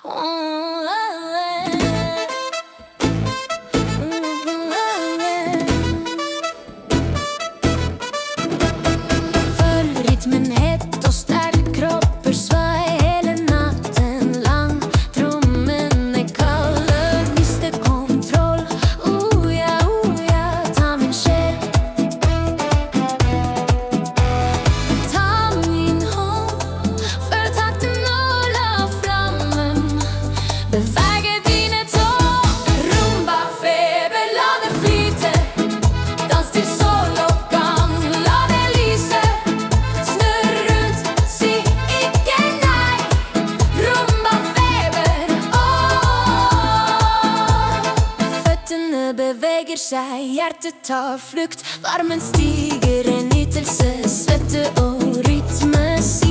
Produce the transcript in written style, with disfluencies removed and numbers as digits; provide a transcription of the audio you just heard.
Följ rytmen hett och stark, kropp svaj hela natten lang. Drömmen är kall, mister kontroll. Ja, ta min själ. Ta min hand, för takten nåla frammen. Beväger dina tår, rumba-feber, la det flyta. Dans till soloppgang, la det lyse. Snurr runt, si ikke nei. Rumba-feber, Fötterna beväger sig, hjärtat tar flukt. Varmen stiger, en nytelse, svette och rytme.